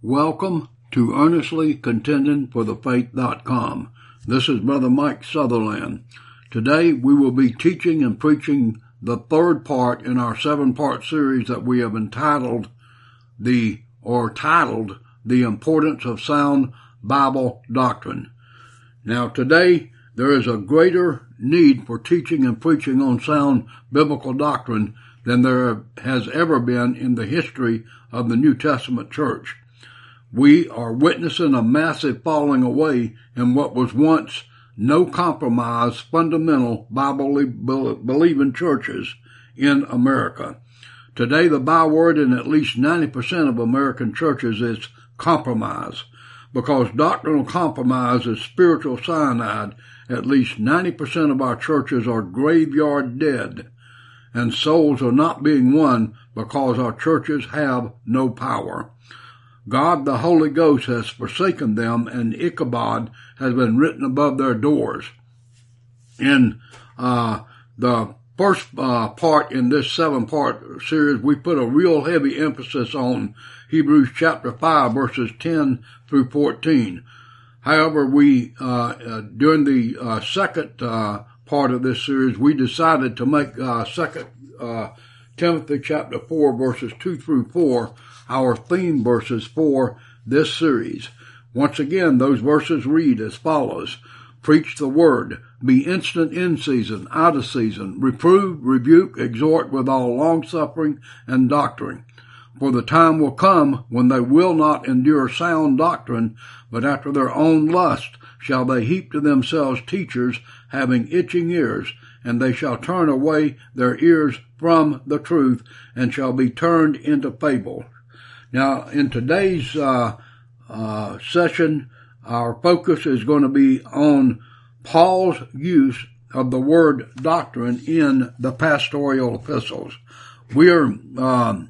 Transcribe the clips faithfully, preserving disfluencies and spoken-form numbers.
Welcome to Earnestly Contending for the Faith dot com. This is Brother Mike Sutherland. Today we will be teaching and preaching the third part in our seven-part series that we have entitled the, or titled, The Importance of Sound Bible Doctrine. Now today there is a greater need for teaching and preaching on sound biblical doctrine than there has ever been in the history of the New Testament church. We are witnessing a massive falling away in what was once no compromise, fundamental Bible-believing churches in America. Today, the byword in at least ninety percent of American churches is compromise. Because doctrinal compromise is spiritual cyanide, at least ninety percent of our churches are graveyard dead, and souls are not being won because our churches have no power. God, the Holy Ghost, has forsaken them, and Ichabod has been written above their doors. In uh the first uh, part in this seven-part series, we put a real heavy emphasis on Hebrews chapter five, verses ten through fourteen. However, we uh, uh during the uh, second uh part of this series, we decided to make uh second uh Timothy chapter four, verses two through four, our theme verses for this series. Once again, those verses read as follows: Preach the word, be instant in season, out of season, reprove, rebuke, exhort with all longsuffering and doctrine. For the time will come when they will not endure sound doctrine, but after their own lust shall they heap to themselves teachers having itching ears, and they shall turn away their ears from the truth, and shall be turned into fable. Now, in today's uh, uh, session, our focus is going to be on Paul's use of the word doctrine in the pastoral epistles. We are um,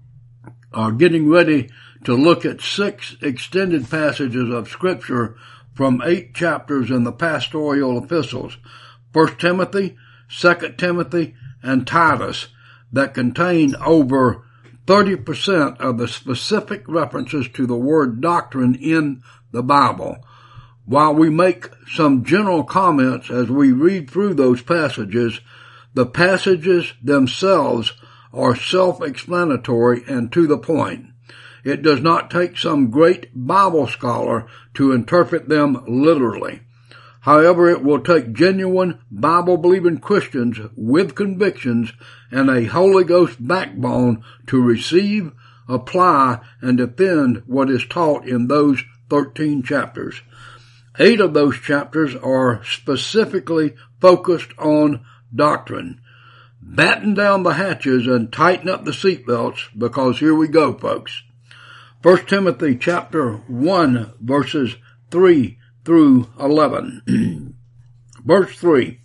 are getting ready to look at six extended passages of Scripture from eight chapters in the pastoral epistles, First Timothy, Second Timothy, and Titus, that contain over thirty percent of the specific references to the word doctrine in the Bible. While we make some general comments as we read through those passages, the passages themselves are self-explanatory and to the point. It does not take some great Bible scholar to interpret them literally. However, it will take genuine Bible-believing Christians with convictions and a Holy Ghost backbone to receive, apply, and defend what is taught in those thirteen chapters. Eight of those chapters are specifically focused on doctrine. Batten down the hatches and tighten up the seatbelts, because here we go, folks. First Timothy chapter one, verses three through eleven. Verse three.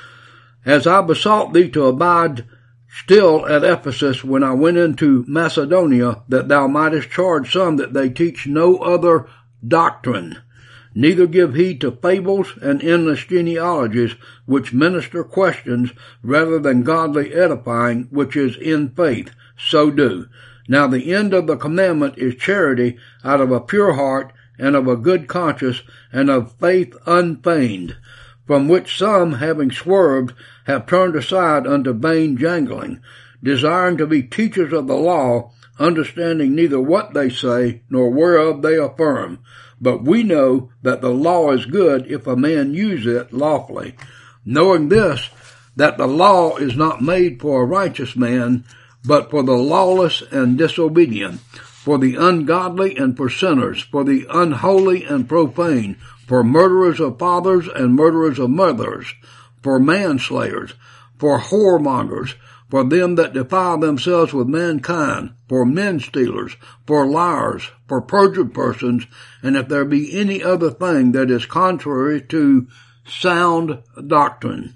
As I besought thee to abide still at Ephesus when I went into Macedonia, that thou mightest charge some that they teach no other doctrine, neither give heed to fables and endless genealogies, which minister questions rather than godly edifying, which is in faith, so do. Now the end of the commandment is charity out of a pure heart, and of a good conscience, and of faith unfeigned, from which some, having swerved, have turned aside unto vain jangling, desiring to be teachers of the law, understanding neither what they say, nor whereof they affirm. But we know that the law is good if a man use it lawfully, knowing this, that the law is not made for a righteous man, but for the lawless and disobedient, for the ungodly and for sinners, for the unholy and profane, for murderers of fathers and murderers of mothers, for manslayers, for whoremongers, for them that defile themselves with mankind, for men stealers, for liars, for perjured persons, and if there be any other thing that is contrary to sound doctrine,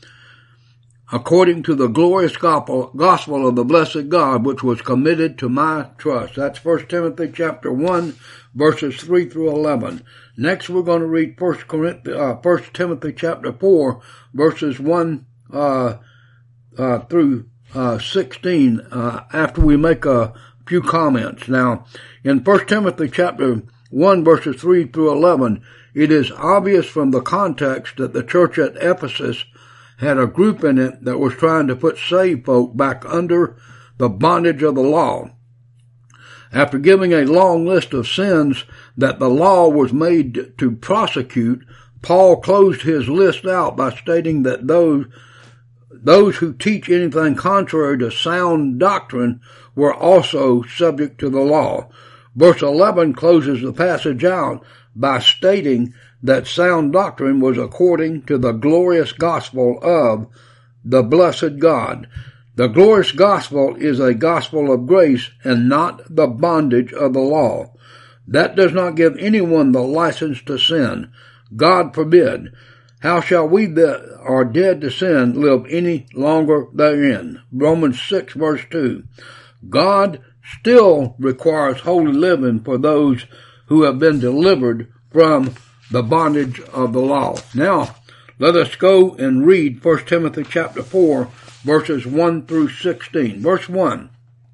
according to the glorious gospel of the blessed God, which was committed to my trust. That's First Timothy chapter one, verses three through eleven. Next, we're going to read First Corinthians, uh, First Timothy chapter four, verses one uh, uh, through uh, sixteen. Uh, after we make a few comments. Now, in First Timothy chapter one, verses three through eleven, it is obvious from the context that the church at Ephesus had a group in it that was trying to put saved folk back under the bondage of the law. After giving a long list of sins that the law was made to prosecute, Paul closed his list out by stating that those Those who teach anything contrary to sound doctrine were also subject to the law. Verse eleven closes the passage out by stating that sound doctrine was according to the glorious gospel of the blessed God. The glorious gospel is a gospel of grace and not the bondage of the law. That does not give anyone the license to sin. God forbid. How shall we that are dead to sin live any longer therein? Romans six verse two. God still requires holy living for those who have been delivered from the bondage of the law. Now, let us go and read First Timothy chapter four, verses one through sixteen. Verse one.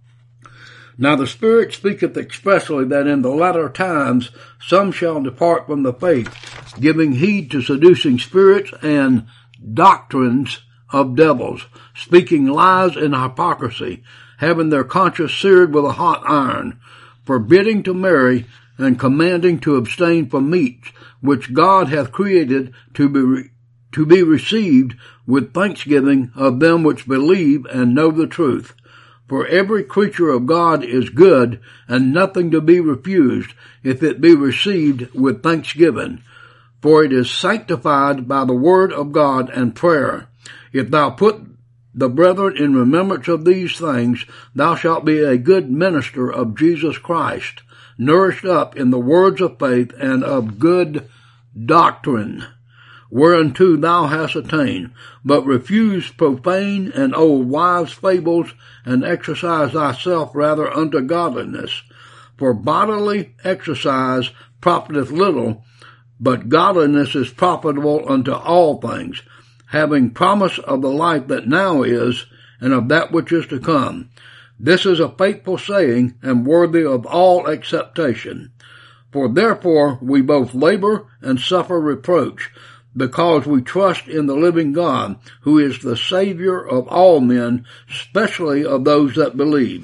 Now the Spirit speaketh expressly that in the latter times some shall depart from the faith, giving heed to seducing spirits and doctrines of devils, speaking lies and hypocrisy, having their conscience seared with a hot iron, forbidding to marry, and commanding to abstain from meats, which God hath created to be re- to be received with thanksgiving of them which believe and know the truth. For every creature of God is good, and nothing to be refused, if it be received with thanksgiving. For it is sanctified by the word of God and prayer. If thou put the brethren in remembrance of these things, thou shalt be a good minister of Jesus Christ, nourished up in the words of faith and of good doctrine, whereunto thou hast attained. But refuse profane and old wives' fables, and exercise thyself rather unto godliness. For bodily exercise profiteth little, but godliness is profitable unto all things, having promise of the life that now is, and of that which is to come. This is a faithful saying, and worthy of all acceptation. For therefore we both labor and suffer reproach, because we trust in the living God, who is the Savior of all men, especially of those that believe.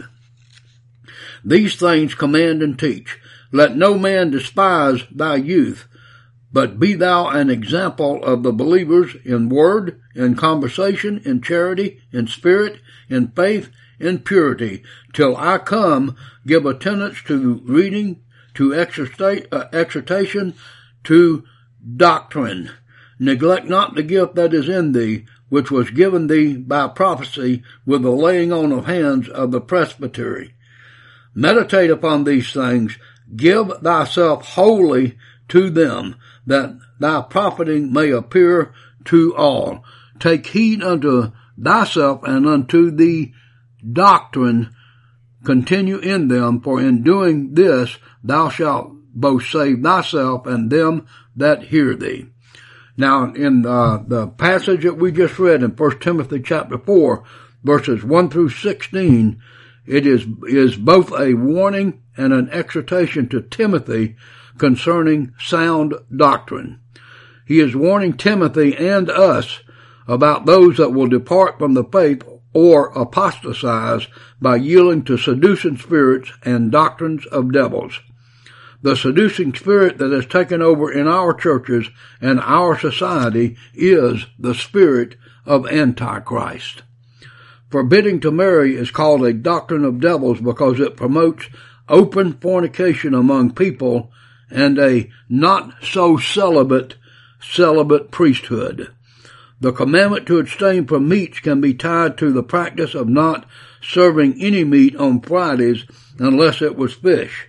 These things command and teach. Let no man despise thy youth, but be thou an example of the believers in word, in conversation, in charity, in spirit, in faith, in purity. Till I come, give attendance to reading, to exhortation, to doctrine. Neglect not the gift that is in thee, which was given thee by prophecy with the laying on of hands of the presbytery. Meditate upon these things, give thyself wholly to them, that thy profiting may appear to all. Take heed unto thyself and unto the doctrine, continue in them, for in doing this thou shalt both save thyself and them that hear thee. Now, in uh, the passage that we just read in First Timothy chapter four, verses one through sixteen, it is, is both a warning and an exhortation to Timothy concerning sound doctrine. He is warning Timothy and us about those that will depart from the faith or apostatize by yielding to seducing spirits and doctrines of devils. The seducing spirit that has taken over in our churches and our society is the spirit of Antichrist. Forbidding to marry is called a doctrine of devils because it promotes open fornication among people and a not-so-celibate celibate priesthood. The commandment to abstain from meats can be tied to the practice of not serving any meat on Fridays unless it was fish.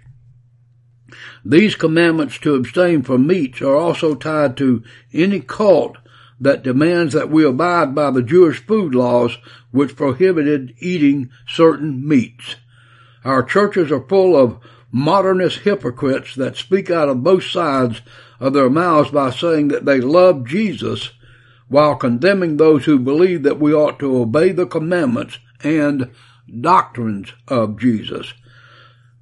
These commandments to abstain from meats are also tied to any cult that demands that we abide by the Jewish food laws which prohibited eating certain meats. Our churches are full of modernist hypocrites that speak out of both sides of their mouths by saying that they love Jesus while condemning those who believe that we ought to obey the commandments and doctrines of Jesus.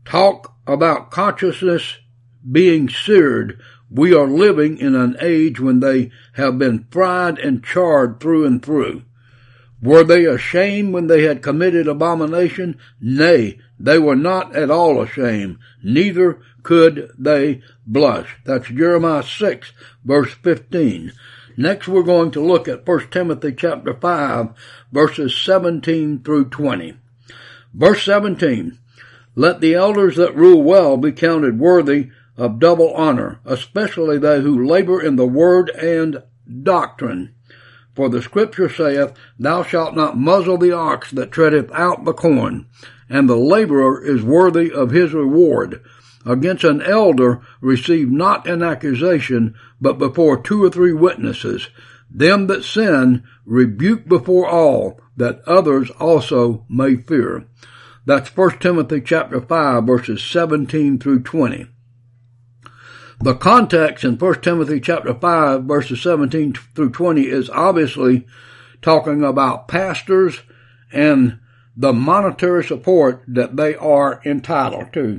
Talk about consciousness being seared. We are living in an age when they have been fried and charred through and through. Were they ashamed when they had committed abomination? Nay, they were not at all ashamed, neither could they blush. That's Jeremiah six, verse fifteen. Next we're going to look at First Timothy chapter five, verses seventeen through twenty. Verse seventeen, let the elders that rule well be counted worthy of double honor, especially they who labor in the word and doctrine. For the scripture saith, thou shalt not muzzle the ox that treadeth out the corn, and the laborer is worthy of his reward. Against an elder receive not an accusation, but before two or three witnesses. Them that sin rebuke before all, that others also may fear. That's First Timothy chapter five, verses seventeen through twenty. The context in First Timothy chapter five, verses seventeen through twenty is obviously talking about pastors and the monetary support that they are entitled to.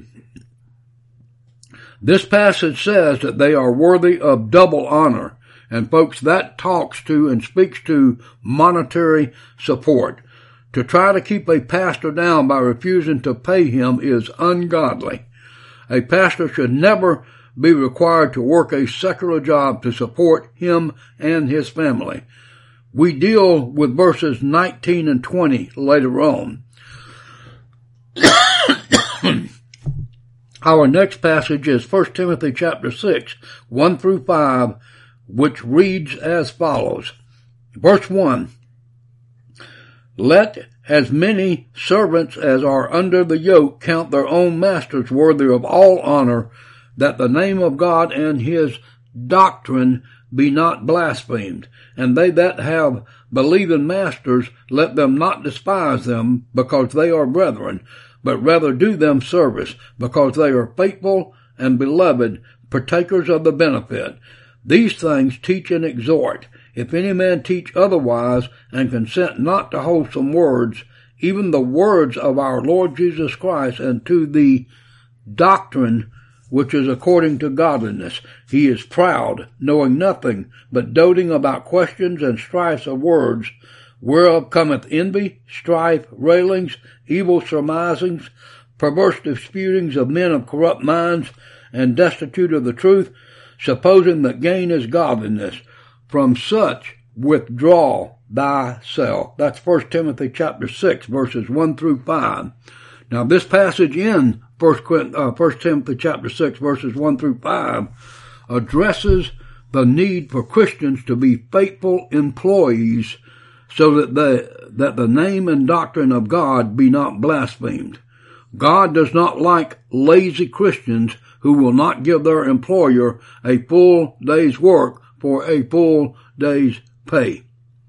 This passage says that they are worthy of double honor. And folks, that talks to and speaks to monetary support. To try to keep a pastor down by refusing to pay him is ungodly. A pastor should never be required to work a secular job to support him and his family. We deal with verses nineteen and twenty later on. Our next passage is First Timothy chapter six, one through five, which reads as follows. Verse one, let as many servants as are under the yoke count their own masters worthy of all honor, that the name of God and his doctrine be not blasphemed. And they that have believing masters, let them not despise them, because they are brethren, but rather do them service, because they are faithful and beloved, partakers of the benefit. These things teach and exhort. If any man teach otherwise, and consent not to wholesome words, even the words of our Lord Jesus Christ, and to the doctrine which is according to godliness, he is proud, knowing nothing, but doting about questions and strifes of words, whereof cometh envy, strife, railings, evil surmisings, perverse disputings of men of corrupt minds, and destitute of the truth, supposing that gain is godliness. From such withdraw thyself. That's First Timothy chapter six, verses one through five. Now this passage in First, uh, First Timothy chapter six, verses one through five, addresses the need for Christians to be faithful employees, so that the, that the name and doctrine of God be not blasphemed. God does not like lazy Christians who will not give their employer a full day's work for a full day's pay.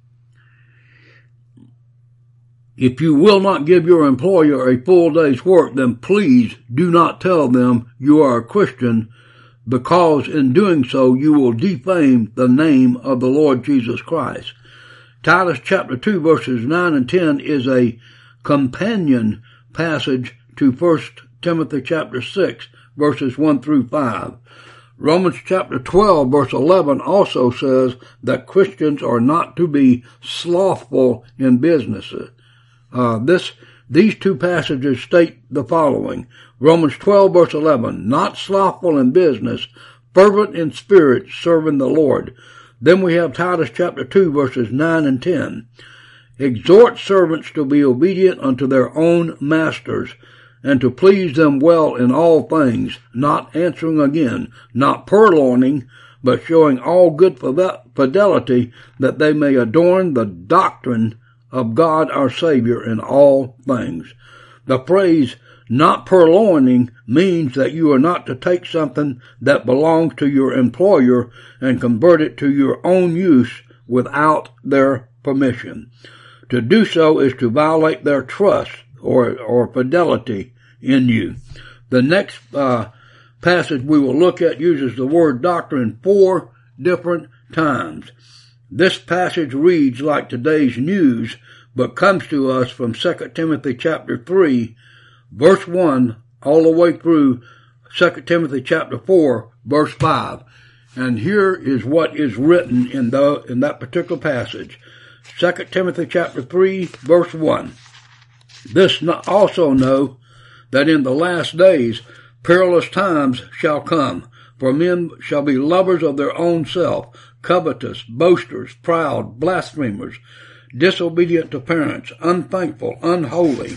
If you will not give your employer a full day's work, then please do not tell them you are a Christian, because in doing so you will defame the name of the Lord Jesus Christ. Titus chapter two, verses nine and ten is a companion passage to First Timothy chapter six, verses one through five. Romans chapter twelve, verse eleven also says that Christians are not to be slothful in businesses. Uh, this, these two passages state the following. Romans twelve, verse eleven, not slothful in business, fervent in spirit, serving the Lord. Then we have Titus chapter two, verses nine and ten. Exhort servants to be obedient unto their own masters, and to please them well in all things, not answering again, not purloining, but showing all good fidelity, that they may adorn the doctrine of God our Savior in all things. The phrase, not purloining, means that you are not to take something that belongs to your employer and convert it to your own use without their permission. To do so is to violate their trust or, or fidelity in you. The next uh, passage we will look at uses the word doctrine four different times. This passage reads like today's news, but comes to us from Second Timothy chapter three, verse one all the way through Second Timothy chapter four, verse five. And here is what is written in the in that particular passage. Second Timothy chapter three, verse one. This also know that in the last days perilous times shall come, for men shall be lovers of their own self, covetous, boasters, proud, blasphemers, disobedient to parents, unthankful, unholy,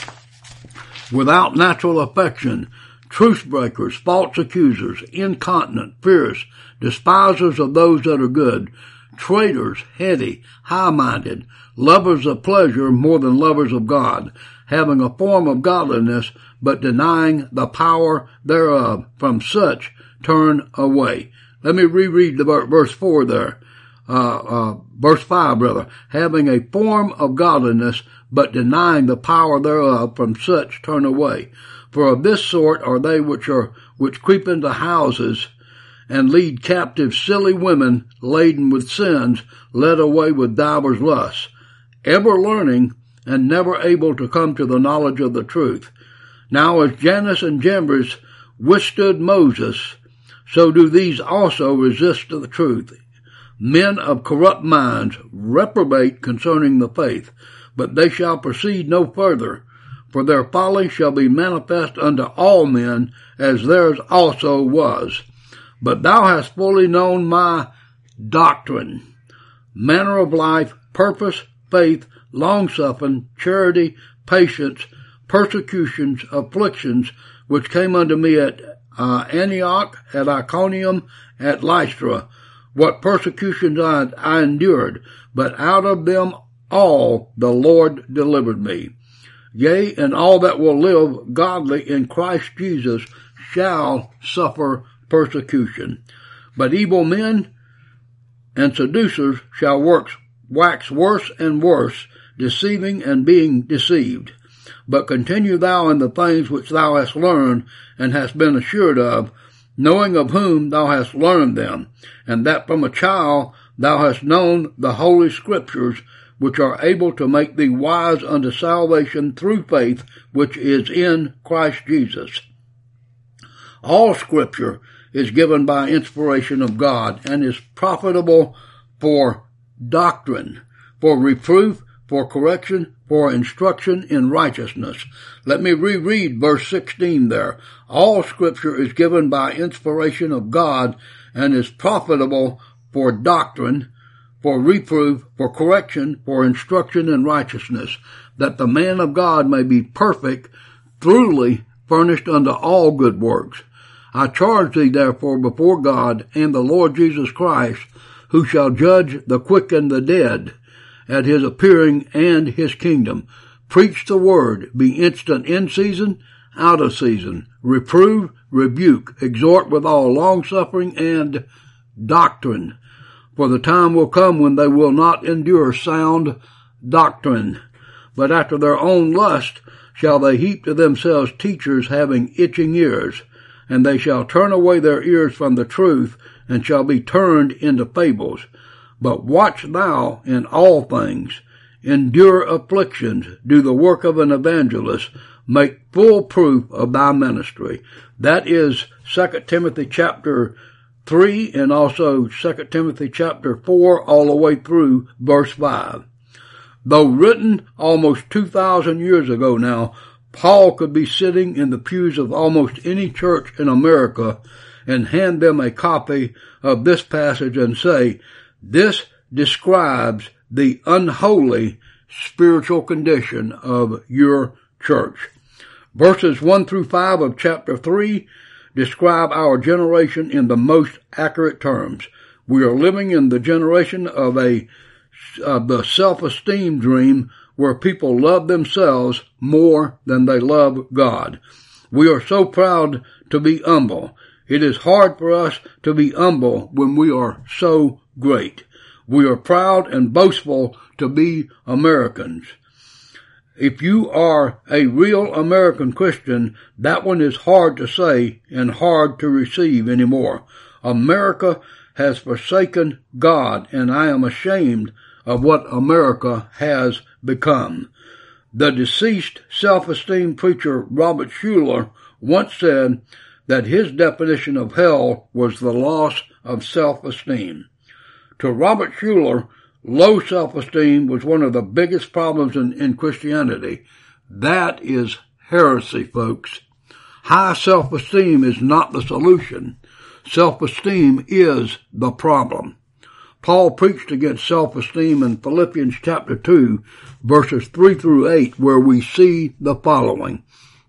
without natural affection, truce breakers, false accusers, incontinent, fierce, despisers of those that are good, traitors, heady, high-minded, lovers of pleasure more than lovers of God, having a form of godliness, but denying the power thereof. From such turn away. Let me reread the verse four there. Uh, uh, verse five, brother. Having a form of godliness, but denying the power thereof. From such turn away. For of this sort are they which are which creep into houses and lead captive silly women laden with sins, led away with divers lusts, ever learning and never able to come to the knowledge of the truth. Now as Jannes and Jambres withstood Moses, so do these also resist the truth. Men of corrupt minds reprobate concerning the faith, but they shall proceed no further. For their folly shall be manifest unto all men, as theirs also was. But thou hast fully known my doctrine, manner of life, purpose, faith, longsuffering, charity, patience, persecutions, afflictions, which came unto me at uh, Antioch, at Iconium, at Lystra, what persecutions I, I endured, but out of them all the Lord delivered me. Yea, and all that will live godly in Christ Jesus shall suffer persecution. But evil men and seducers shall work, wax worse and worse, deceiving and being deceived. But continue thou in the things which thou hast learned and hast been assured of, knowing of whom thou hast learned them, and that from a child thou hast known the holy scriptures, which are able to make thee wise unto salvation through faith which is in Christ Jesus. All scripture is given by inspiration of God and is profitable for doctrine, for reproof, for correction, for instruction in righteousness. Let me reread verse sixteen there. All scripture is given by inspiration of God and is profitable for doctrine, for reproof, for correction, for instruction in righteousness, that the man of God may be perfect, thoroughly furnished unto all good works. I charge thee therefore before God and the Lord Jesus Christ, who shall judge the quick and the dead at his appearing and his kingdom. Preach the word, be instant in season, out of season, reprove, rebuke, exhort with all longsuffering and doctrine. For the time will come when they will not endure sound doctrine, but after their own lust shall they heap to themselves teachers having itching ears, and they shall turn away their ears from the truth, and shall be turned into fables. But watch thou in all things, endure afflictions, do the work of an evangelist, make full proof of thy ministry. That is Second Timothy chapter three and also Second Timothy chapter four all the way through verse five. Though written almost two thousand years ago now, Paul could be sitting in the pews of almost any church in America and hand them a copy of this passage and say, this describes the unholy spiritual condition of your church. Verses one through five of chapter three describe our generation in the most accurate terms. We are living in the generation of a of the self-esteem dream where people love themselves more than they love God. We are so proud to be humble. It is hard for us to be humble when we are so great. We are proud and boastful to be Americans. If you are a real American Christian, that one is hard to say and hard to receive anymore. America has forsaken God, and I am ashamed of what America has become. The deceased self-esteem preacher Robert Schuller once said that his definition of hell was the loss of self-esteem. To Robert Schuller, low self-esteem was one of the biggest problems in, in Christianity. That is heresy, folks. High self-esteem is not the solution. Self-esteem is the problem. Paul preached against self-esteem in Philippians chapter two, verses three through eight, where we see the following.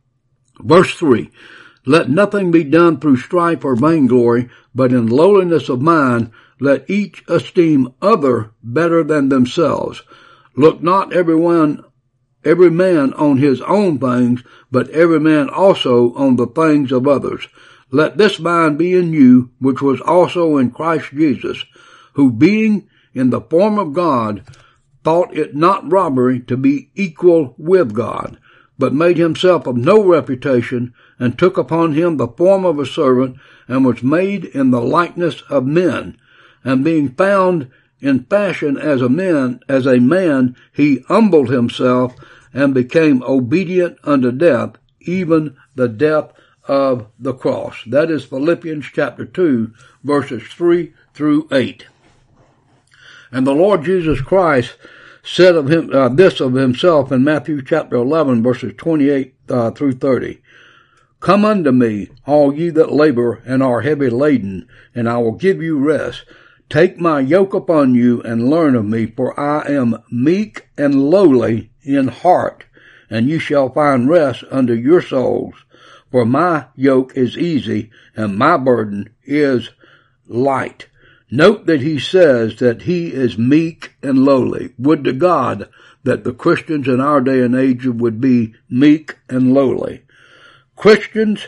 Verse three, let nothing be done through strife or vainglory, but in lowliness of mind, let each esteem other better than themselves. Look not everyone, every man on his own things, but every man also on the things of others. Let this mind be in you, which was also in Christ Jesus, who being in the form of God, thought it not robbery to be equal with God, but made himself of no reputation, and took upon him the form of a servant, and was made in the likeness of men. And being found in fashion as a man, as a man, he humbled himself, and became obedient unto death, even the death of the cross. That is Philippians chapter two, verses three through eight. And the Lord Jesus Christ said of him uh, this of himself in Matthew chapter eleven, verses twenty-eight uh, through thirty. Come unto me, all ye that labor and are heavy laden, and I will give you rest. Take my yoke upon you and learn of me, for I am meek and lowly in heart, and you shall find rest unto your souls. For my yoke is easy, and my burden is light. Note that he says that he is meek and lowly. Would to God that the Christians in our day and age would be meek and lowly. Christians,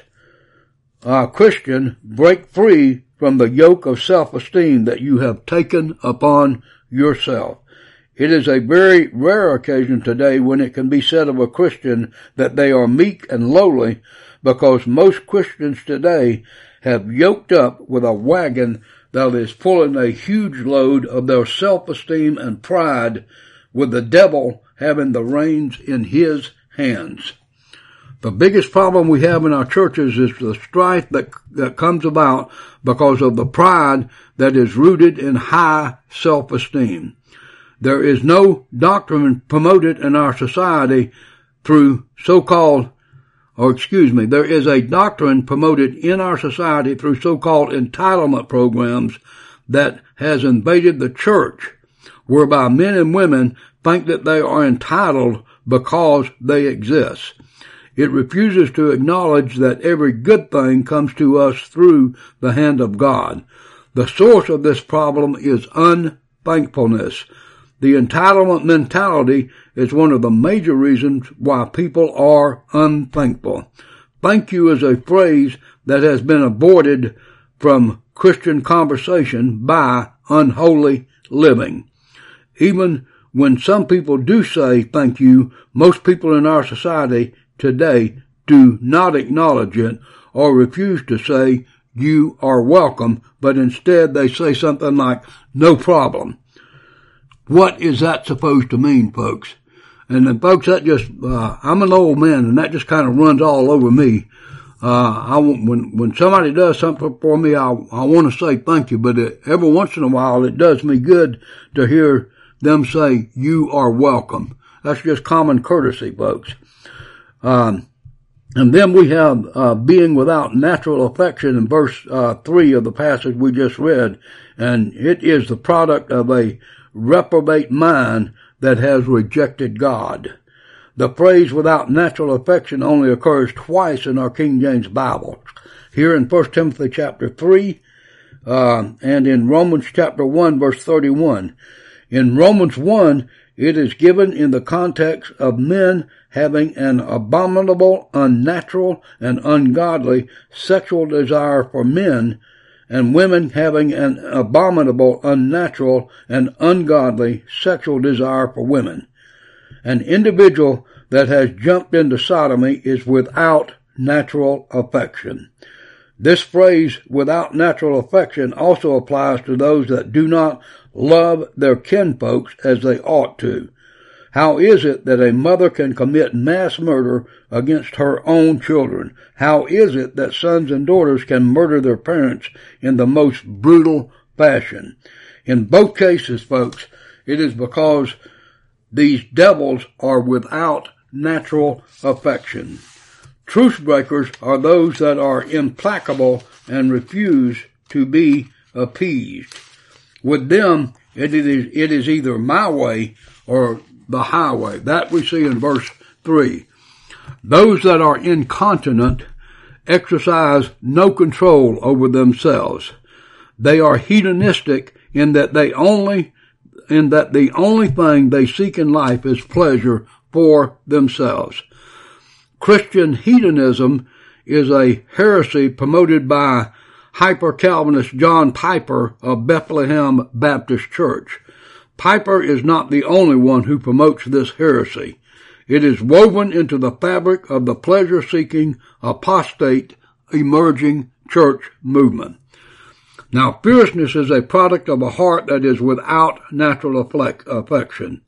uh, Christian, break free from the yoke of self-esteem that you have taken upon yourself. It is a very rare occasion today when it can be said of a Christian that they are meek and lowly, because most Christians today have yoked up with a wagon that is pulling a huge load of their self-esteem and pride, with the devil having the reins in his hands. The biggest problem we have in our churches is the strife that, that comes about because of the pride that is rooted in high self-esteem. There is no doctrine promoted in our society through so-called Or excuse me, there is a doctrine promoted in our society through so-called entitlement programs that has invaded the church, whereby men and women think that they are entitled because they exist. It refuses to acknowledge that every good thing comes to us through the hand of God. The source of this problem is unthankfulness. The entitlement mentality is one of the major reasons why people are unthankful. Thank you is a phrase that has been avoided from Christian conversation by unholy living. Even when some people do say thank you, most people in our society today do not acknowledge it or refuse to say you are welcome, but instead they say something like no problem. What is that supposed to mean, folks? And then, folks, that just, uh, I'm an old man, and that just kind of runs all over me. Uh, I, when, when somebody does something for me, I, I want to say thank you, but it, every once in a while, it does me good to hear them say, you are welcome. That's just common courtesy, folks. Um, and then we have, uh, being without natural affection in verse, uh, three of the passage we just read. And it is the product of a reprobate mind that has rejected God. The phrase without natural affection only occurs twice in our King James Bible. Here in First Timothy chapter three, uh, and in Romans chapter one, verse thirty-one. In Romans one, it is given in the context of men having an abominable, unnatural, and ungodly sexual desire for men, and women having an abominable, unnatural, and ungodly sexual desire for women. An individual that has jumped into sodomy is without natural affection. This phrase, without natural affection, also applies to those that do not love their kinfolks as they ought to. How is it that a mother can commit mass murder against her own children? How is it that sons and daughters can murder their parents in the most brutal fashion? In both cases, folks, it is because these devils are without natural affection. Truce breakers are those that are implacable and refuse to be appeased. With them, it is, it is either my way or the highway. That we see in verse three. Those that are incontinent exercise no control over themselves. They are hedonistic in that they only, in that the only thing they seek in life is pleasure for themselves. Christian hedonism is a heresy promoted by hyper-Calvinist John Piper of Bethlehem Baptist Church. Piper is not the only one who promotes this heresy. It is woven into the fabric of the pleasure-seeking, apostate, emerging church movement. Now, fierceness is a product of a heart that is without natural affection.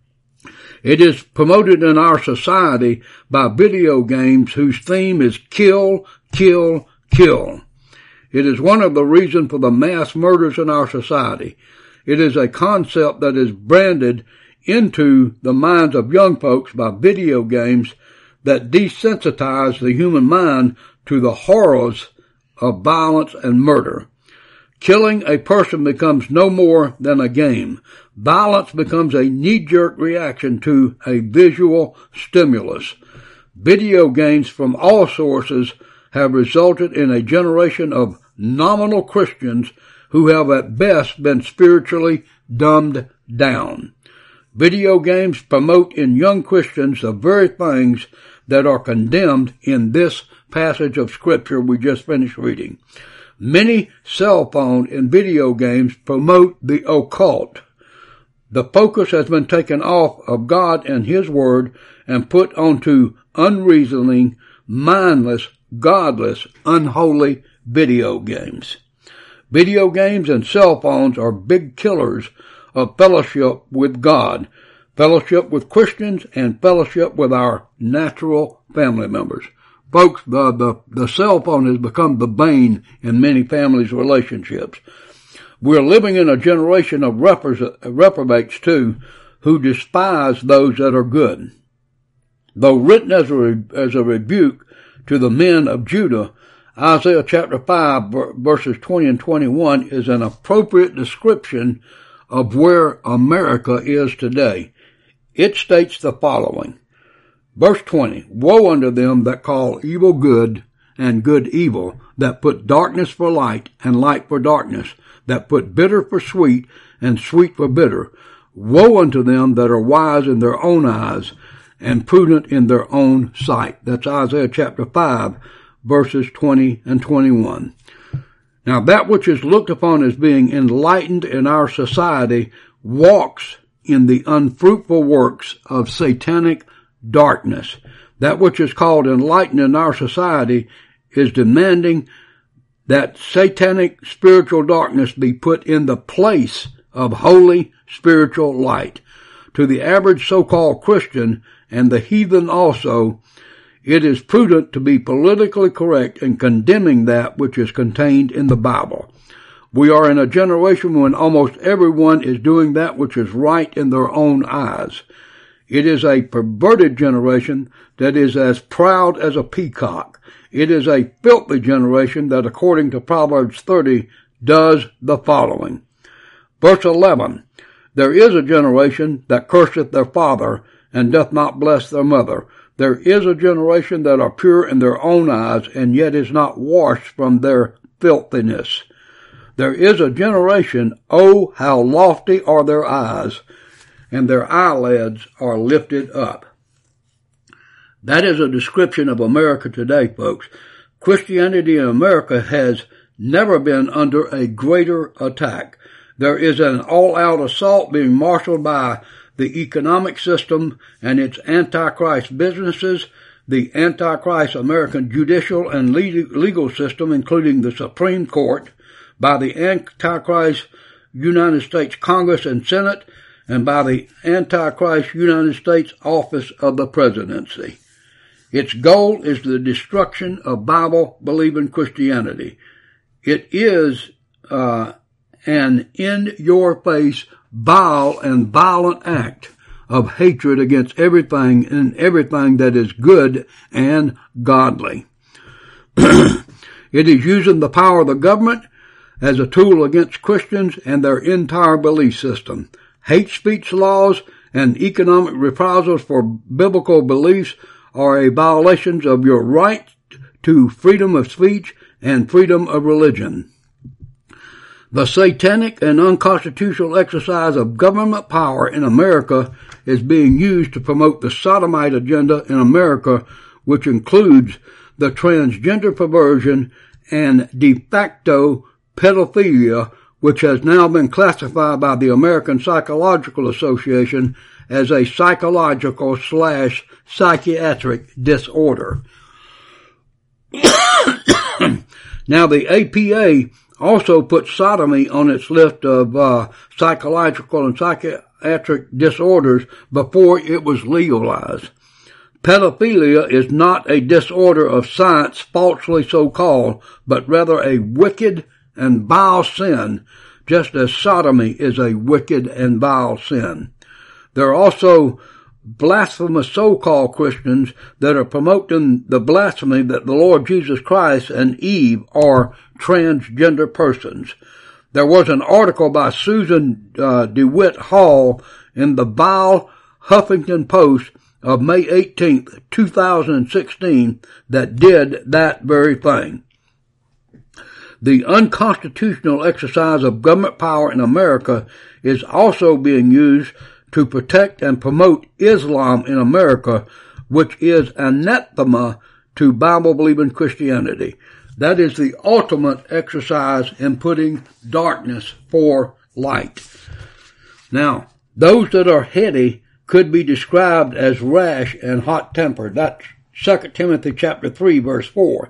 It is promoted in our society by video games whose theme is kill, kill, kill. It is one of the reasons for the mass murders in our society. It is a concept that is branded into the minds of young folks by video games that desensitize the human mind to the horrors of violence and murder. Killing a person becomes no more than a game. Violence becomes a knee-jerk reaction to a visual stimulus. Video games from all sources have resulted in a generation of nominal Christians who have at best been spiritually dumbed down. Video games promote in young Christians the very things that are condemned in this passage of Scripture we just finished reading. Many cell phone and video games promote the occult. The focus has been taken off of God and His Word and put onto unreasoning, mindless, godless, unholy video games. Video games and cell phones are big killers of fellowship with God, fellowship with Christians, and fellowship with our natural family members. Folks, the, the, the cell phone has become the bane in many families' relationships. We're living in a generation of reprobates, too, who despise those that are good. Though written as a, as a rebuke to the men of Judah, Isaiah chapter five, verses twenty and twenty-one is an appropriate description of where America is today. It states the following. Verse twenty, Woe unto them that call evil good and good evil, that put darkness for light and light for darkness, that put bitter for sweet and sweet for bitter. Woe unto them that are wise in their own eyes and prudent in their own sight. That's Isaiah chapter five, verses twenty and twenty-one. Now, that which is looked upon as being enlightened in our society walks in the unfruitful works of satanic darkness. That which is called enlightened in our society is demanding that satanic spiritual darkness be put in the place of holy spiritual light. To the average so-called Christian and the heathen also, it is prudent to be politically correct in condemning that which is contained in the Bible. We are in a generation when almost everyone is doing that which is right in their own eyes. It is a perverted generation that is as proud as a peacock. It is a filthy generation that, according to Proverbs thirty, does the following. Verse eleven, There is a generation that curseth their father, and doth not bless their mother. There is a generation that are pure in their own eyes, and yet is not washed from their filthiness. There is a generation, oh, how lofty are their eyes, and their eyelids are lifted up. That is a description of America today, folks. Christianity in America has never been under a greater attack. There is an all-out assault being marshaled by the economic system and its antichrist businesses, the antichrist American judicial and legal system, including the Supreme Court, by the antichrist United States Congress and Senate, and by the Antichrist United States Office of the Presidency. Its goal is the destruction of Bible-believing Christianity. It is uh, an in-your-face, vile and violent act of hatred against everything and everything that is good and godly. It is using the power of the government as a tool against Christians and their entire belief system. Hate speech laws and economic reprisals for biblical beliefs are a violation of your right to freedom of speech and freedom of religion. The satanic and unconstitutional exercise of government power in America is being used to promote the sodomite agenda in America, which includes the transgender perversion and de facto pedophilia, which has now been classified by the American Psychological Association as a psychological slash psychiatric disorder. Now, the A P A also put sodomy on its list of uh, psychological and psychiatric disorders before it was legalized. Pedophilia is not a disorder of science, falsely so called, but rather a wicked and vile sin, just as sodomy is a wicked and vile sin. There are also blasphemous so-called Christians that are promoting the blasphemy that the Lord Jesus Christ and Eve are transgender persons. There was an article by Susan uh, DeWitt Hall in the vile Huffington Post of May eighteenth, two thousand sixteen that did that very thing. The unconstitutional exercise of government power in America is also being used to protect and promote Islam in America, which is anathema to Bible-believing Christianity. That is the ultimate exercise in putting darkness for light. Now, those that are heady could be described as rash and hot-tempered. That's Second Timothy chapter three, verse four.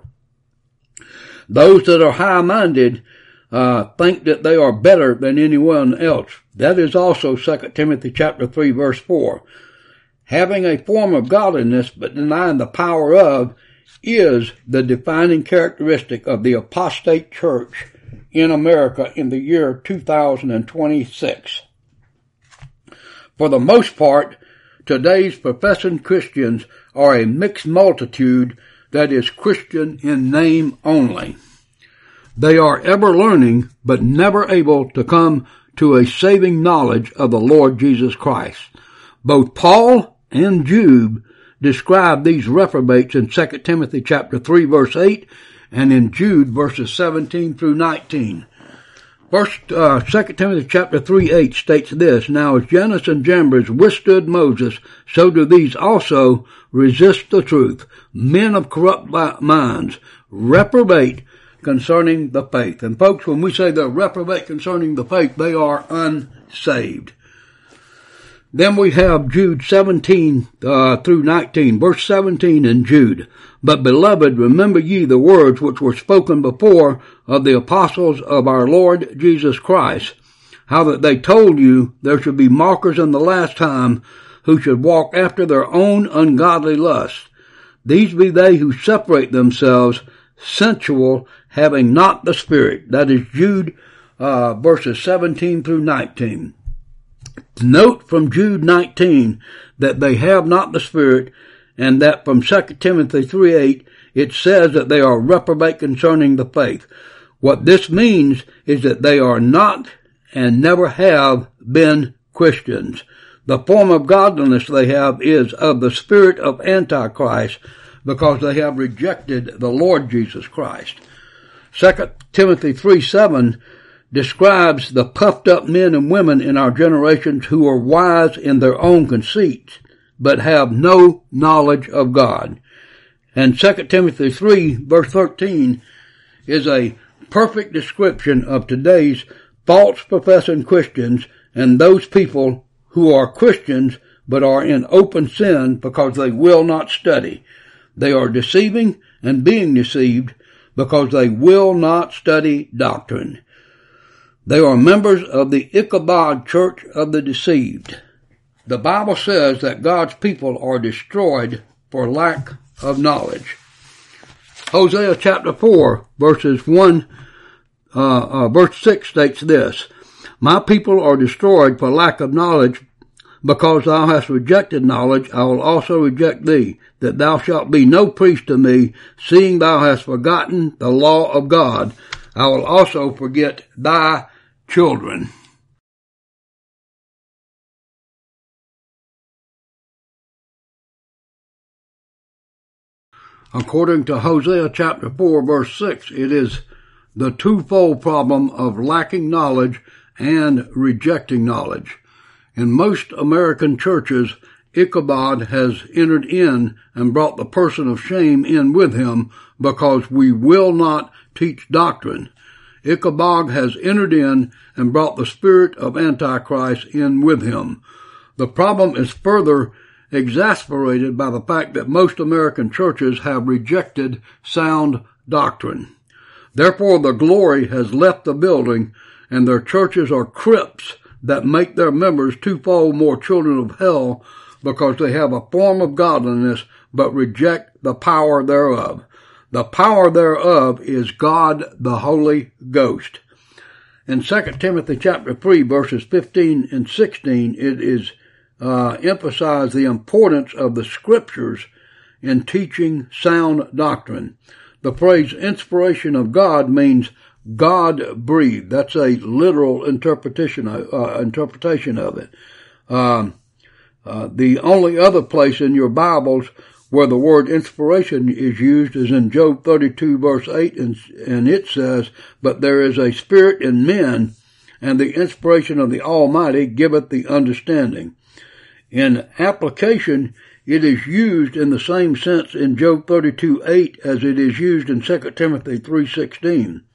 Those that are high-minded uh, think that they are better than anyone else. That is also Second Timothy chapter three, verse four. Having a form of godliness but denying the power of is the defining characteristic of the apostate church in America in the year two thousand twenty-six. For the most part, today's professing Christians are a mixed multitude that is Christian in name only. They are ever learning, but never able to come to a saving knowledge of the Lord Jesus Christ. Both Paul and Jude describe these reprobates in Second Timothy chapter three, verse eight, and in Jude verses seventeen through nineteen. First, uh, Second Timothy chapter three, eight states this: Now as Jannes and Jambres withstood Moses, so do these also resist the truth. Men of corrupt minds, reprobate concerning the faith. And folks, when we say they're reprobate concerning the faith, they are unsaved. Then we have Jude seventeen uh, through nineteen, verse seventeen in Jude. But beloved, remember ye the words which were spoken before of the apostles of our Lord Jesus Christ, how that they told you there should be mockers in the last time, who should walk after their own ungodly lusts. These be they who separate themselves, sensual, having not the Spirit. That is Jude uh, verses seventeen through nineteen. Note from Jude nineteen that they have not the Spirit, and that from Second Timothy three, eight, it says that they are reprobate concerning the faith. What this means is that they are not and never have been Christians. The form of godliness they have is of the spirit of Antichrist, because they have rejected the Lord Jesus Christ. Second Timothy three, seven describes the puffed up men and women in our generations who are wise in their own conceits, but have no knowledge of God. And Second Timothy three, verse thirteen is a perfect description of today's false professing Christians and those people who are Christians but are in open sin because they will not study. They are deceiving and being deceived because they will not study doctrine. They are members of the Ichabod Church of the Deceived. The Bible says that God's people are destroyed for lack of knowledge. Hosea chapter four, verses one, uh, uh, verse six states this: My people are destroyed for lack of knowledge. Because thou hast rejected knowledge, I will also reject thee, that thou shalt be no priest to me, seeing thou hast forgotten the law of God. I will also forget thy children. According to Hosea chapter four, verse six, it is the twofold problem of lacking knowledge and rejecting knowledge. In most American churches, Ichabod has entered in and brought the person of shame in with him because we will not teach doctrine. Ichabod has entered in and brought the spirit of Antichrist in with him. The problem is further exasperated by the fact that most American churches have rejected sound doctrine. Therefore, the glory has left the building, and their churches are crypts that make their members twofold more children of hell because they have a form of godliness but reject the power thereof. The power thereof is God the Holy Ghost. In Second Timothy chapter three, verses fifteen and sixteen, it is uh, emphasized the importance of the Scriptures in teaching sound doctrine. The phrase inspiration of God means God breathed. That's a literal interpretation of, uh, interpretation of it. Um, uh, the only other place in your Bibles where the word inspiration is used is in Job thirty-two verse eight, and, and it says, But there is a spirit in men, and the inspiration of the Almighty giveth the understanding. In application, it is used in the same sense in Job thirty-two eight as it is used in Second Timothy three sixteen.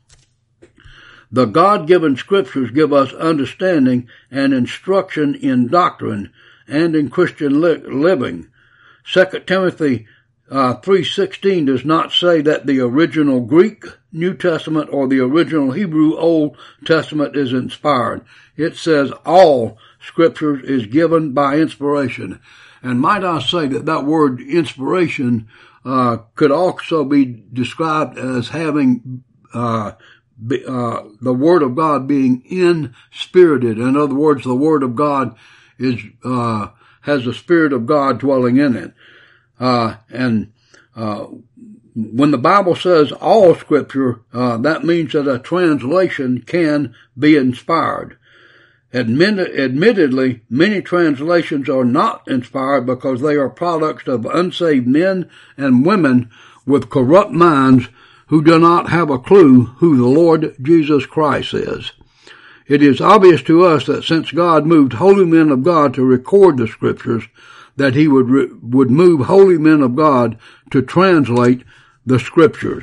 The God-given Scriptures give us understanding and instruction in doctrine and in Christian li- living. Second Timothy uh, three sixteen does not say that the original Greek New Testament or the original Hebrew Old Testament is inspired. It says all Scriptures is given by inspiration. And might I say that that word inspiration uh, could also be described as having uh Be, uh, the Word of God being inspirited. In other words, the Word of God is, uh, has the Spirit of God dwelling in it. Uh, and, uh, when the Bible says all Scripture, uh, that means that a translation can be inspired. Admit, admittedly, many translations are not inspired because they are products of unsaved men and women with corrupt minds who do not have a clue who the Lord Jesus Christ is. It is obvious to us that since God moved holy men of God to record the Scriptures, that he would re- would move holy men of God to translate the Scriptures.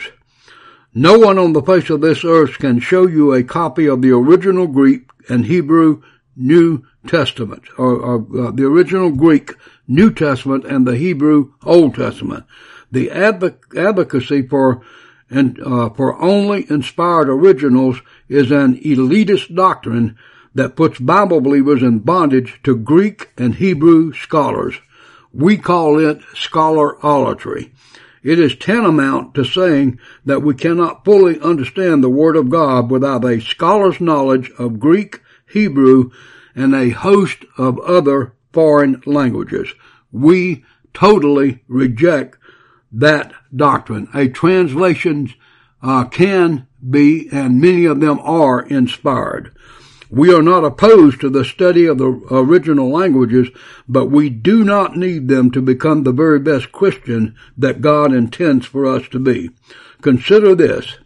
No one on the face of this earth can show you a copy of the original Greek and Hebrew New Testament, or, or uh, the original Greek New Testament and the Hebrew Old Testament. The advoc- advocacy for and uh, for only inspired originals is an elitist doctrine that puts Bible believers in bondage to Greek and Hebrew scholars. We call it scholar-olatry. It is tantamount to saying that we cannot fully understand the Word of God without a scholar's knowledge of Greek, Hebrew, and a host of other foreign languages. We totally reject that doctrine. A translation uh, can be, and many of them are, inspired. We are not opposed to the study of the original languages, but we do not need them to become the very best Christian that God intends for us to be. Consider this.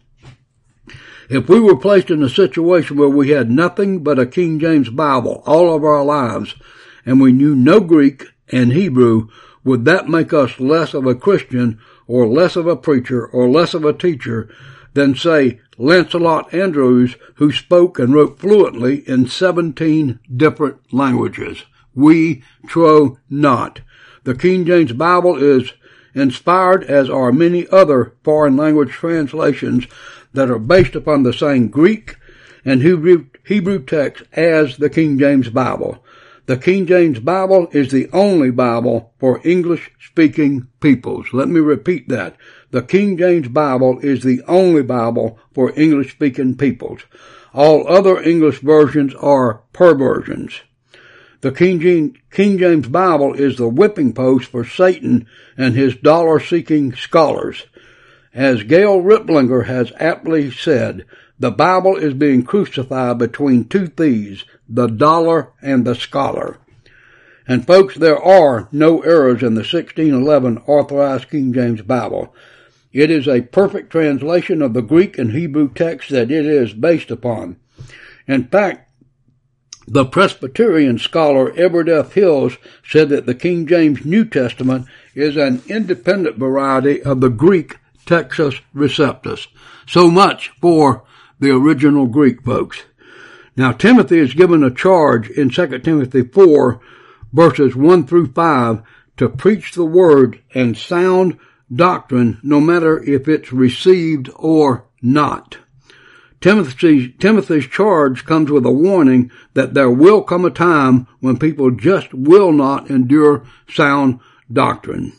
If we were placed in a situation where we had nothing but a King James Bible all of our lives, and we knew no Greek and Hebrew, would that make us less of a Christian or less of a preacher or less of a teacher than, say, Lancelot Andrewes, who spoke and wrote fluently in seventeen different languages? We trow not. The King James Bible is inspired, as are many other foreign language translations that are based upon the same Greek and Hebrew, Hebrew text as the King James Bible. The King James Bible is the only Bible for English-speaking peoples. Let me repeat that. The King James Bible is the only Bible for English-speaking peoples. All other English versions are perversions. The King James, King James Bible is the whipping post for Satan and his dollar-seeking scholars. As Gail Riplinger has aptly said, the Bible is being crucified between two thieves, the dollar and the scholar. And folks, there are no errors in the sixteen eleven Authorized King James Bible. It is a perfect translation of the Greek and Hebrew text that it is based upon. In fact, the Presbyterian scholar Edward F. Hills said that the King James New Testament is an independent variety of the Greek Textus Receptus. So much for the original Greek, folks. Now, Timothy is given a charge in Second Timothy four, verses one through five, to preach the word and sound doctrine, no matter if it's received or not. Timothy's, Timothy's charge comes with a warning that there will come a time when people just will not endure sound doctrine.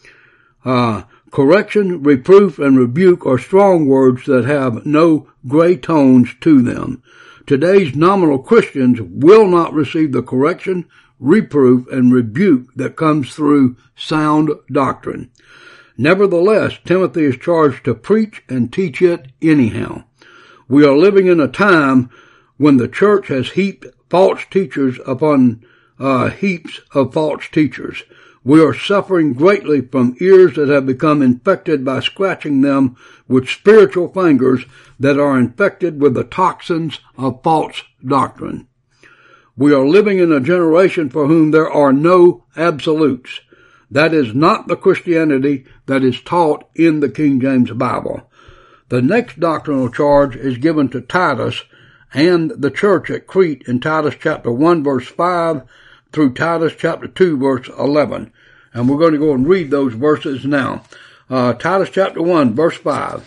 Uh, correction, reproof, and rebuke are strong words that have no gray tones to them. Today's nominal Christians will not receive the correction, reproof, and rebuke that comes through sound doctrine. Nevertheless, Timothy is charged to preach and teach it anyhow. We are living in a time when the church has heaped false teachers upon uh, heaps of false teachers. We are suffering greatly from ears that have become infected by scratching them with spiritual fingers that are infected with the toxins of false doctrine. We are living in a generation for whom there are no absolutes. That is not the Christianity that is taught in the King James Bible. The next doctrinal charge is given to Titus and the church at Crete in Titus chapter one verse five through Titus chapter two verse eleven. And we're going to go and read those verses now. Uh, Titus chapter one verse five.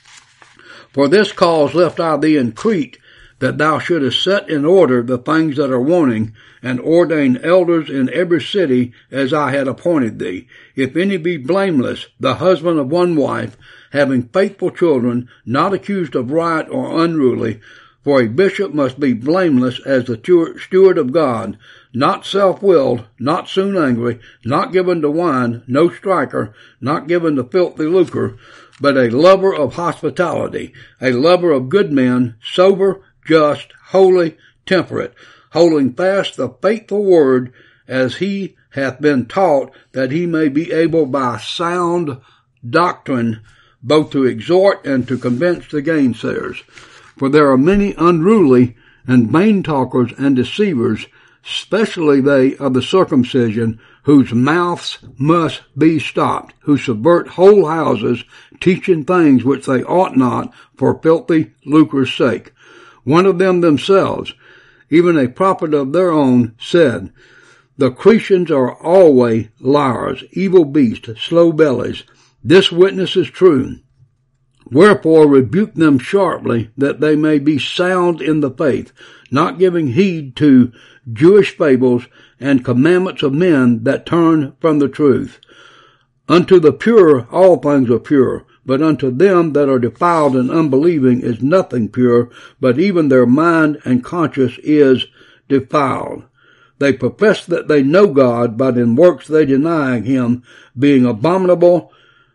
For this cause left I thee in Crete, that thou shouldest set in order the things that are wanting, and ordain elders in every city as I had appointed thee. If any be blameless, the husband of one wife, having faithful children, not accused of riot or unruly, for a bishop must be blameless as the steward of God, not self-willed, not soon angry, not given to wine, no striker, not given to filthy lucre, but a lover of hospitality, a lover of good men, sober, just, holy, temperate, holding fast the faithful word as he hath been taught, that he may be able by sound doctrine both to exhort and to convince the gainsayers. For there are many unruly and vain talkers and deceivers, especially they of the circumcision, whose mouths must be stopped, who subvert whole houses, teaching things which they ought not, for filthy lucre's sake. One of them themselves, even a prophet of their own, said, The Cretians are always liars, evil beasts, slow bellies. This witness is true. Wherefore rebuke them sharply, that they may be sound in the faith, not giving heed to Jewish fables and commandments of men that turn from the truth. Unto the pure all things are pure, but unto them that are defiled and unbelieving is nothing pure, but even their mind and conscience is defiled. They profess that they know God, but in works they deny him, being abominable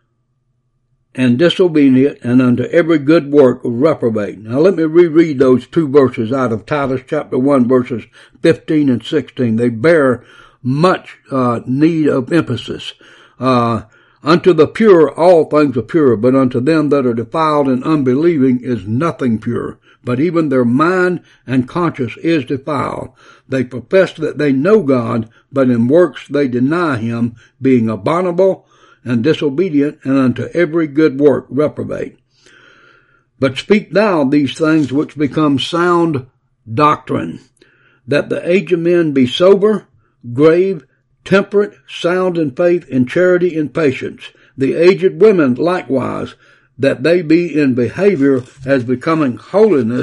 and disobedient, and unto every good work reprobate. Now let me reread those two verses out of Titus chapter one, verses fifteen and sixteen. They bear much uh, need of emphasis. Uh, unto the pure all things are pure, but unto them that are defiled and unbelieving is nothing pure, but even their mind and conscience is defiled. They profess that they know God, but in works they deny him, being abominable and disobedient, and unto every good work reprobate. But speak thou these things which become sound doctrine, that the aged men be sober, grave, temperate, sound in faith, in charity, in patience. The aged women likewise, that they be in behavior as becoming holiness,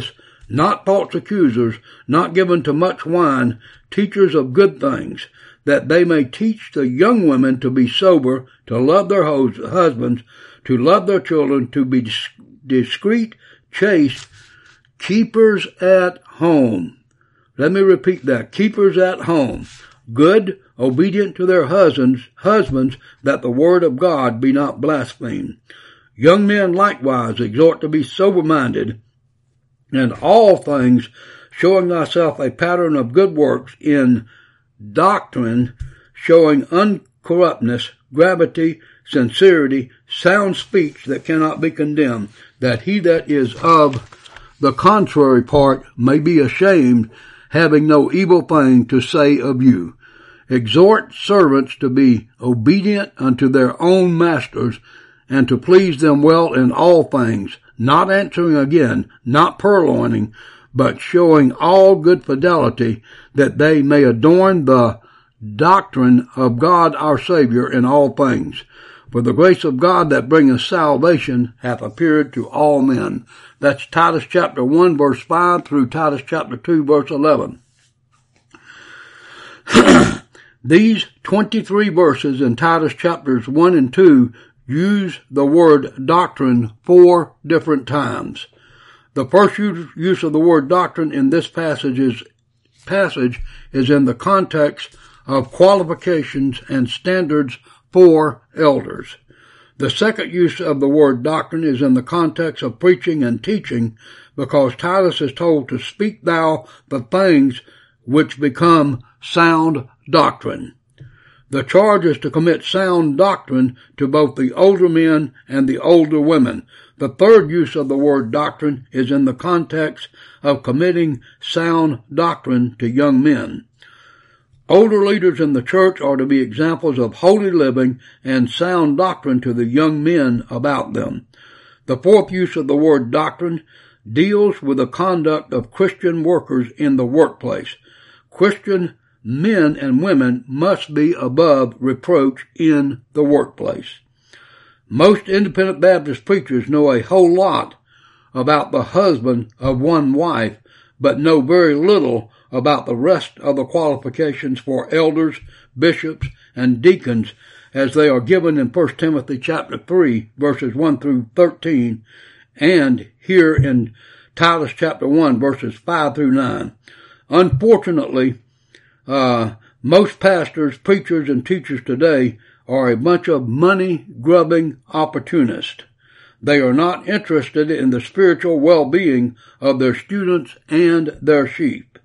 not false accusers, not given to much wine, teachers of good things, that they may teach the young women to be sober, to love their husbands, to love their children, to be discreet, chaste, keepers at home. Let me repeat that. Keepers at home. Good, obedient to their husbands, husbands, that the word of God be not blasphemed. Young men likewise exhort to be sober-minded, in all things showing thyself a pattern of good works, in doctrine showing uncorruptness, gravity, sincerity, sound speech that cannot be condemned, that he that is of the contrary part may be ashamed, having no evil thing to say of you. Exhort servants to be obedient unto their own masters, and to please them well in all things, not answering again, not purloining, but showing all good fidelity, that they may adorn the doctrine of God our Savior in all things. For the grace of God that bringeth salvation hath appeared to all men. That's Titus chapter one verse five through Titus chapter two verse eleven. These twenty-three verses in Titus chapters one and two use the word doctrine four different times. The first use of the word doctrine in this passage is, passage is in the context of qualifications and standards for elders. The second use of the word doctrine is in the context of preaching and teaching, because Titus is told to speak thou the things which become sound doctrine. The charge is to commit sound doctrine to both the older men and the older women. The third use of the word doctrine is in the context of committing sound doctrine to young men. Older leaders in the church are to be examples of holy living and sound doctrine to the young men about them. The fourth use of the word doctrine deals with the conduct of Christian workers in the workplace. Christian men and women must be above reproach in the workplace. Most independent Baptist preachers know a whole lot about the husband of one wife, but know very little about the rest of the qualifications for elders, bishops, and deacons as they are given in First Timothy chapter three, verses one through thirteen, and here in Titus chapter one, verses five through nine. Unfortunately, uh, most pastors, preachers, and teachers today are a bunch of money-grubbing opportunists. They are not interested in the spiritual well-being of their students and their sheep.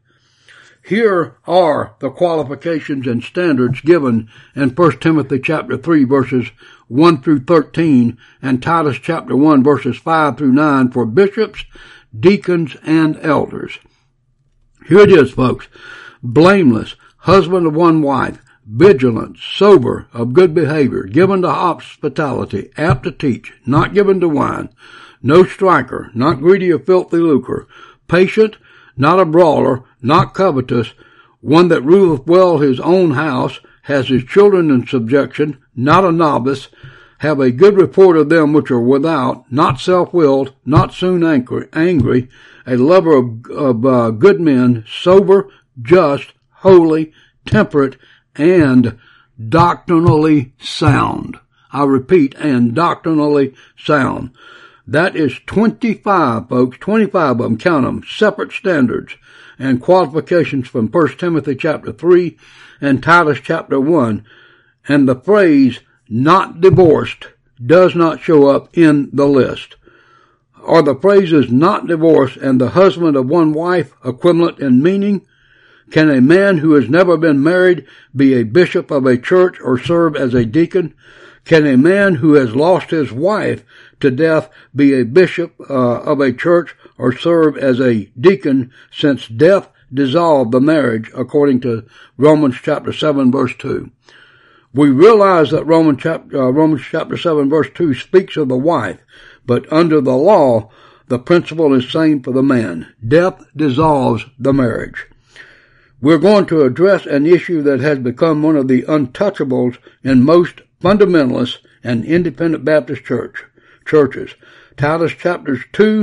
Here are the qualifications and standards given in First Timothy chapter three, verses one through thirteen, and Titus chapter one, verses five through nine for bishops, deacons, and elders. Here it is, folks. Blameless, husband of one wife, vigilant, sober, of good behavior, given to hospitality, apt to teach, not given to wine, no striker, not greedy of filthy lucre, patient, not a brawler, not covetous, one that ruleth well his own house, has his children in subjection, not a novice, have a good report of them which are without, not self-willed, not soon angry, a lover of, of uh, good men, sober, just, holy, temperate, and doctrinally sound. I repeat, and doctrinally sound. That is twenty-five, folks, twenty-five of them, count them, separate standards and qualifications from First Timothy chapter three and Titus chapter one. And the phrase, not divorced, does not show up in the list. Are the phrases not divorced and the husband of one wife equivalent in meaning? Can a man who has never been married be a bishop of a church or serve as a deacon? Can a man who has lost his wife to death be a bishop uh, of a church or serve as a deacon, since death dissolved the marriage, according to Romans chapter seven, verse two? We realize that Romans chapter, uh, Romans chapter seven, verse two speaks of the wife, but under the law, the principle is same for the man. Death dissolves the marriage. We're going to address an issue that has become one of the untouchables in most fundamentalist and independent Baptist church churches. Titus chapters two,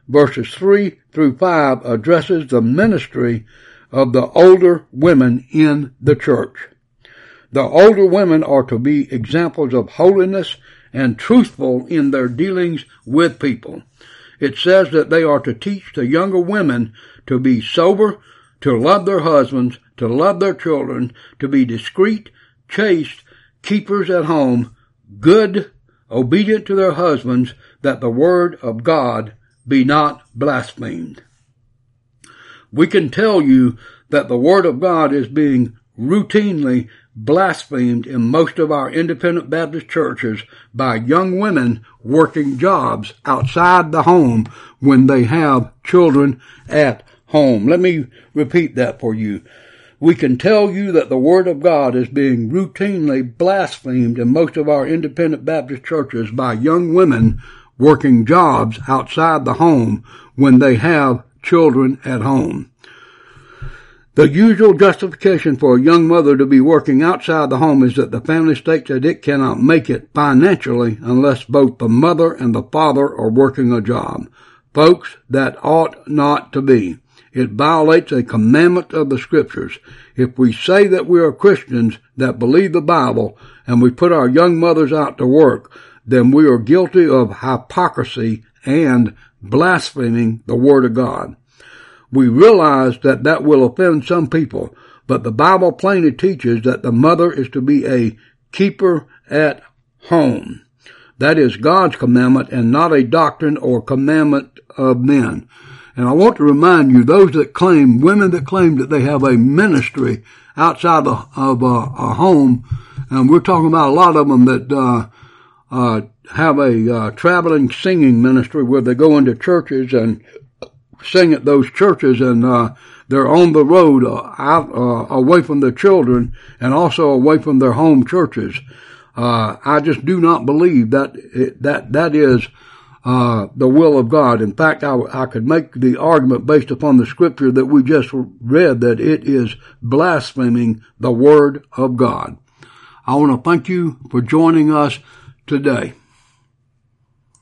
verses three through five addresses the ministry of the older women in the church. The older women are to be examples of holiness and truthful in their dealings with people. It says that they are to teach the younger women to be sober, to love their husbands, to love their children, to be discreet, chaste, keepers at home, good, obedient to their husbands, that the word of God be not blasphemed. We can tell you that the word of God is being routinely blasphemed in most of our independent Baptist churches by young women working jobs outside the home when they have children at home. Let me repeat that for you. We can tell you that the word of God is being routinely blasphemed in most of our independent Baptist churches by young women working jobs outside the home when they have children at home. The usual justification for a young mother to be working outside the home is that the family states that it cannot make it financially unless both the mother and the father are working a job. Folks, that ought not to be. It violates a commandment of the Scriptures. If we say that we are Christians that believe the Bible and we put our young mothers out to work, then we are guilty of hypocrisy and blaspheming the Word of God. We realize that that will offend some people, but the Bible plainly teaches that the mother is to be a keeper at home. That is God's commandment and not a doctrine or commandment of men. And I want to remind you, those that claim, women that claim that they have a ministry outside of, of uh, a home, and we're talking about a lot of them that uh, uh, have a uh, traveling singing ministry where they go into churches and sing at those churches, and uh, they're on the road uh, out uh, away from their children and also away from their home churches. Uh, I just do not believe that it, that that is uh the will of God. In fact, I, I could make the argument based upon the scripture that we just read that it is blaspheming the word of God. I want to thank you for joining us today.